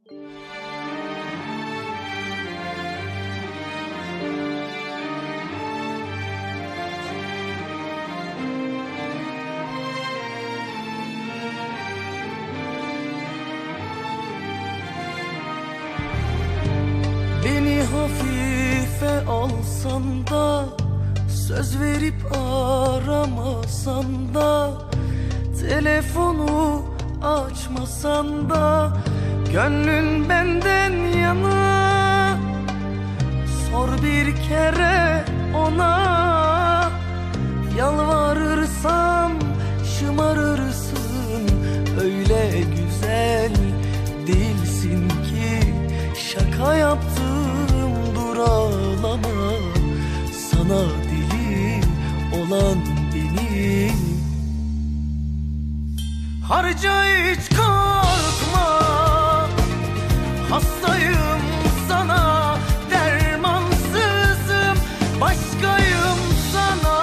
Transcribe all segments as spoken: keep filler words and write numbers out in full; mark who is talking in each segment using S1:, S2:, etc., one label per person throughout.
S1: Beni hafife alsan da, söz verip aramasan da, telefonu açmasan da, gönlün benden yana. Sor bir kere ona, yalvarırsam şımarırsın. Öyle güzel değilsin ki şaka yaptım, dur ağlama. Sana deli olan beni harca, hiç korkma. Hastayım sana, dermansızım, başkayım sana.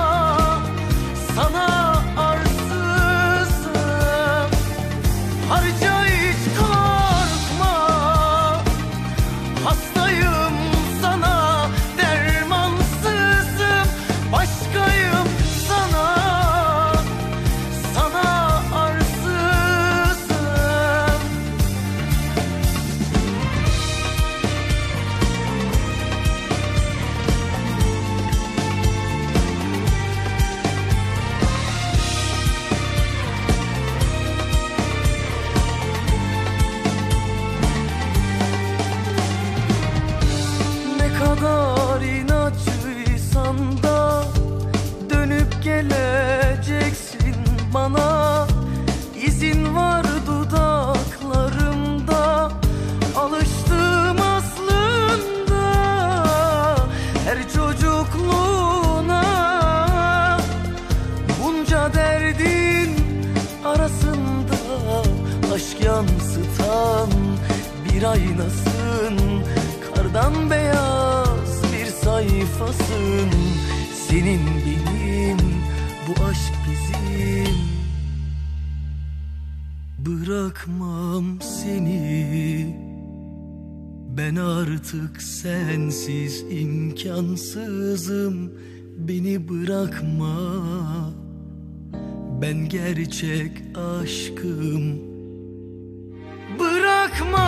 S1: Sana arsızım. Harca, hiç korkma. Hastayım sana, dermansızım, başkayım sana. Sana arsızım. Ne kadar inatçıysan da dönüp geleceksin bana. İzin var dudaklarımda, alıştım aslında her çocukluğuna. Bunca derdin arasında aşk yansıtan bir aynasın. Kardan beyaz bir sayfasın. Senin benim, bu aşk bizim. Bırakmam seni, ben artık sensiz imkansızım. Beni bırakma, ben gerçek aşkım. Bırakma